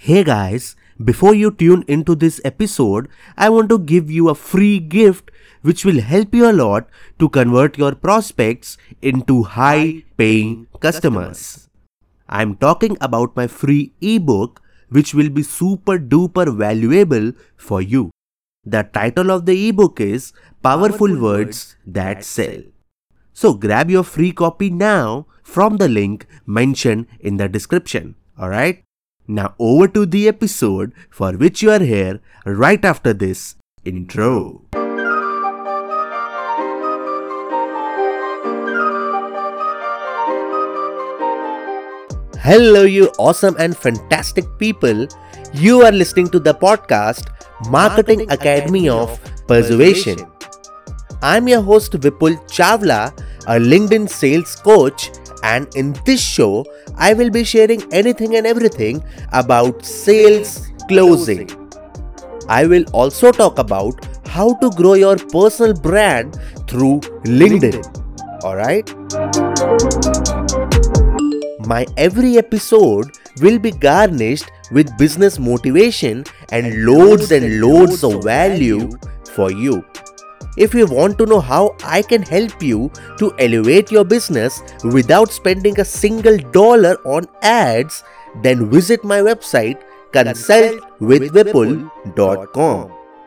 Hey guys, before you tune into this episode, I want to give you a free gift which will help you a lot to convert your prospects into high paying customers. I'm talking about my free ebook which will be super duper valuable for you. The title of the ebook is Powerful Words That Sell. So grab your free copy now from the link mentioned in the description. Alright? Now over to the episode for which you are here right after this intro. Hello, you awesome and fantastic people. You are listening to the podcast Marketing Academy of Persuasion. I'm your host Vipul Chawla, a LinkedIn sales coach, and in this show, I will be sharing anything and everything about sales closing. I will also talk about how to grow your personal brand through LinkedIn. Alright? My every episode will be garnished with business motivation and loads of value for you. If you want to know how I can help you to elevate your business without spending a single dollar on ads, then visit my website consultwithvipul.com.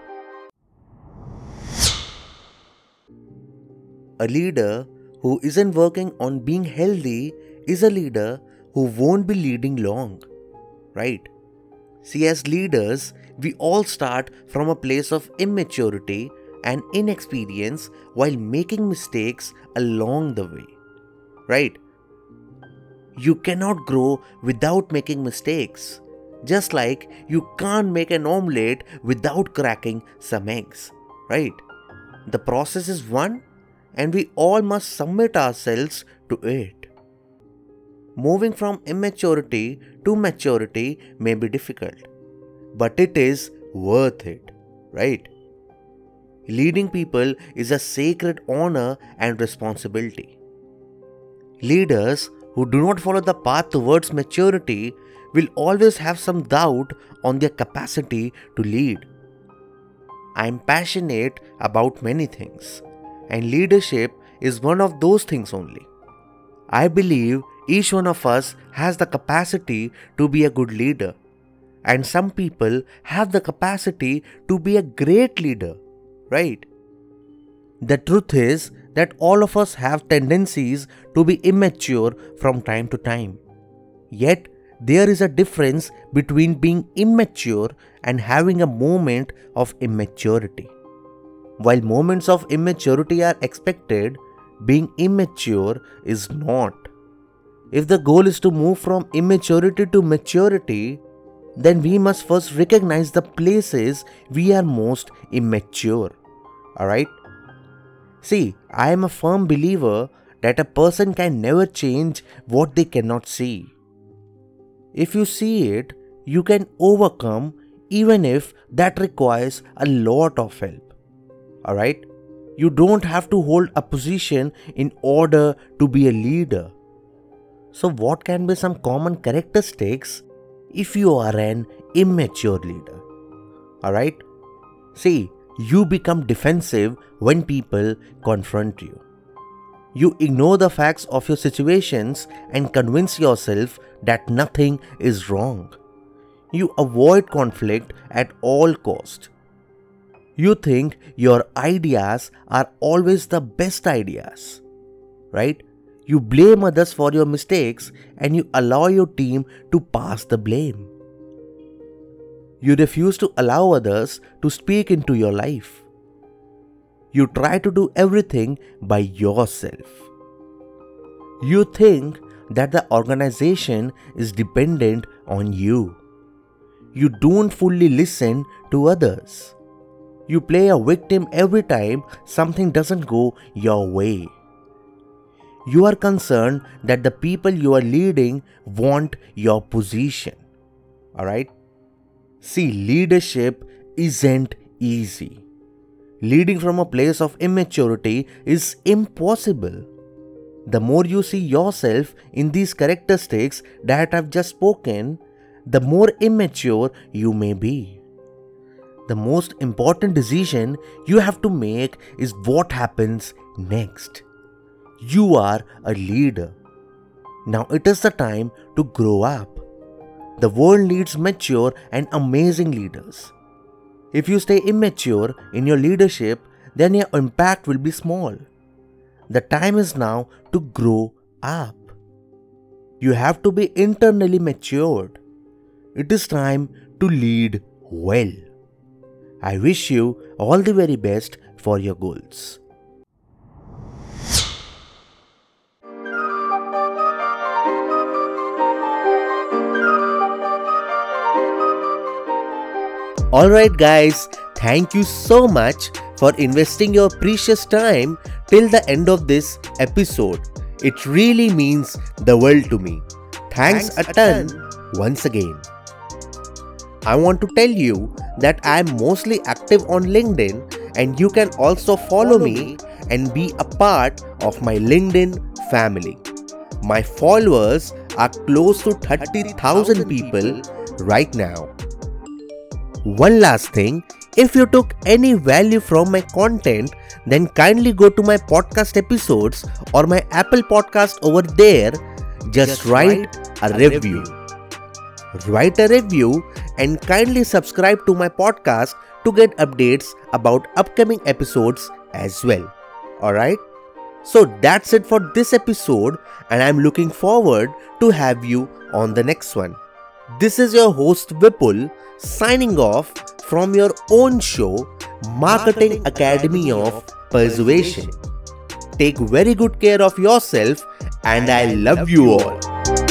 A leader who isn't working on being healthy is a leader who won't be leading long, right? See, as leaders, we all start from a place of immaturity and inexperience while making mistakes along the way, right? You cannot grow without making mistakes, just like you can't make an omelette without cracking some eggs, right? The process is one, and we all must submit ourselves to it. Moving from immaturity to maturity may be difficult, but it is worth it, right? Leading people is a sacred honor and responsibility. Leaders who do not follow the path towards maturity will always have some doubt on their capacity to lead. I am passionate about many things, and leadership is one of those things only. I believe each one of us has the capacity to be a good leader, and some people have the capacity to be a great leader, right? The truth is that all of us have tendencies to be immature from time to time. Yet, there is a difference between being immature and having a moment of immaturity. While moments of immaturity are expected, being immature is not. If the goal is to move from immaturity to maturity, then we must first recognize the places we are most immature. Alright? See, I am a firm believer that a person can never change what they cannot see. If you see it, you can overcome even if that requires a lot of help. Alright? You don't have to hold a position in order to be a leader. So what can be some common characteristics if you are an immature leader? Alright? See, you become defensive when people confront you. You ignore the facts of your situations and convince yourself that nothing is wrong. You avoid conflict at all cost. You think your ideas are always the best ideas, right? You blame others for your mistakes and you allow your team to pass the blame. You refuse to allow others to speak into your life. You try to do everything by yourself. You think that the organization is dependent on you. You don't fully listen to others. You play a victim every time something doesn't go your way. You are concerned that the people you are leading want your position. Alright? See, leadership isn't easy. Leading from a place of immaturity is impossible. The more you see yourself in these characteristics that I've just spoken, the more immature you may be. The most important decision you have to make is what happens next. You are a leader. Now it is the time to grow up. The world needs mature and amazing leaders. If you stay immature in your leadership, then your impact will be small. The time is now to grow up. You have to be internally matured. It is time to lead well. I wish you all the very best for your goals. Alright guys, thank you so much for investing your precious time till the end of this episode. It really means the world to me. Thanks a ton once again. I want to tell you that I am mostly active on LinkedIn, and you can also follow me and be a part of my LinkedIn family. My followers are close to 30,000 people right now. One last thing, if you took any value from my content, then kindly go to my podcast episodes or my Apple podcast over there. Just write a review. Write a review and kindly subscribe to my podcast to get updates about upcoming episodes as well. Alright? So that's it for this episode, and I'm looking forward to have you on the next one. This is your host Vipul signing off from your own show, Marketing Academy of Persuasion. Take very good care of yourself, and I love you all.